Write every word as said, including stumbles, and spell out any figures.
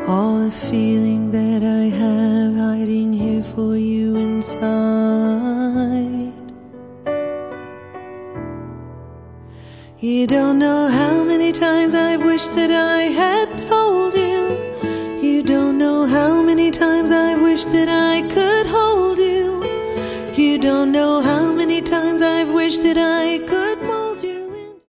all the feeling that I have hiding here for you inside. You don't know how many times I've wished that I had told you. You don't know how many times I've wished that I could hold you. You don't know how many times I've wished that I could